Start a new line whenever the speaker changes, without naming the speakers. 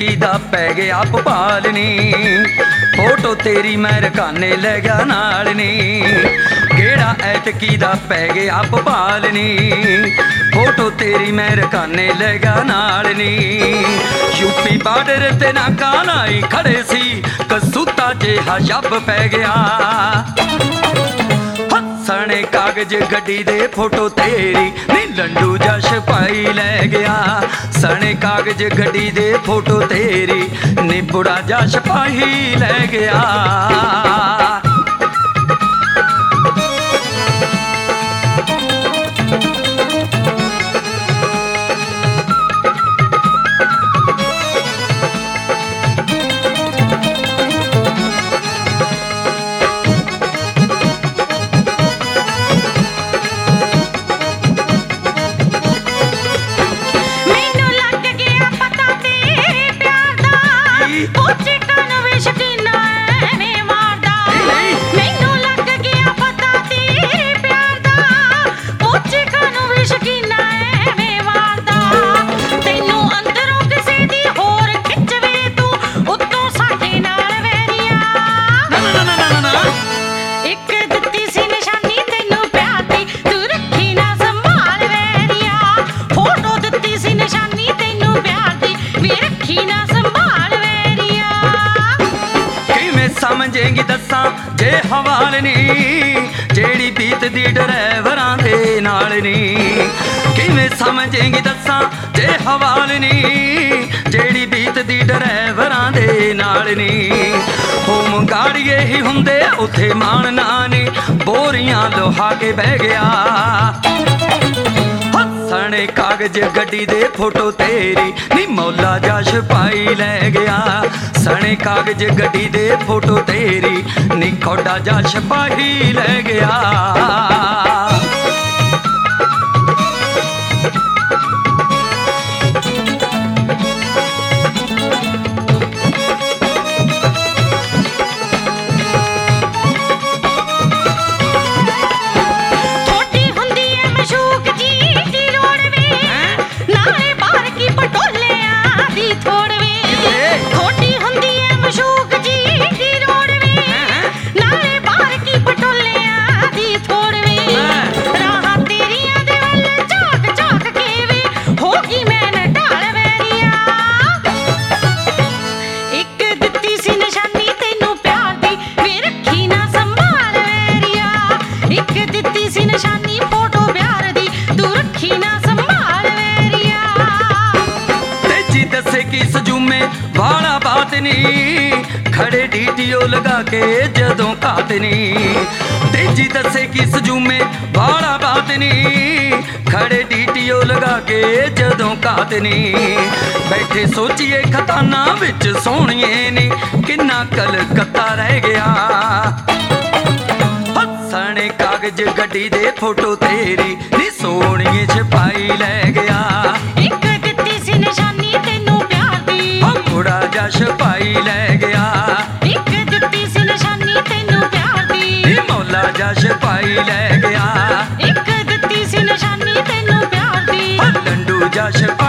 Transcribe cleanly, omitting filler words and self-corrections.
ਐਤਕੀ दा पै गया भोपाल नी, फोटो तेरी मैं रकाने लै गया नाल नी। गेड़ा ऐतकी दा पै गया भोपाल नी, फोटो तेरी मैं रकाने लै गया नाल नी। यूपी बार्डर ते नाका लाई खड़े सी, कसूता जिहा शब पै गया। सने कागज गड्डी दे फोटो तेरी नी लंडू जश पाई लै गया। सने कागज गड्डी दे फोटो तेरी नी बुढ़ा जश पाई लै गया। समझेंगी दसा जे हवाल नी, जेड़ी बीत दी ड्राइवरां दे नाल नी। किवें समझेंगी दसा जे हवाल नी, जेड़ी बीत दी ड्राइवरां दे नाल नी। होम गाड़िए ही हुंदे उत्थे मान नानी, बोरियां लोहा के बह गया। सने कागज गड्डी दे फोटो तेरी नी मौला जश पाई लै गया। सने कागज गड्डी दे फोटो तेरी नी खोडा जश पाई लै गया। किस जुमे वाला बात नी, खड़े डीटीओ लगा के जदों कातनी। तेजी दसे किस जुमे वाला बात नी, खड़े डीटीओ लगा के जदों कातनी। बैठे सोचिए खताना विच सोहणिए नी, किन्ना कलकत्ता रह गया। सने कागज गड्डी दे फोटो तेरी नी सोहणिए छपाई लै गया। जश पाई लै गया। एक दित्ती सी निशानी तेनू प्यार दी, मौला जश पाई लै गया। एक दित्ती सी निशानी तेनू प्यार दी, लंडू जश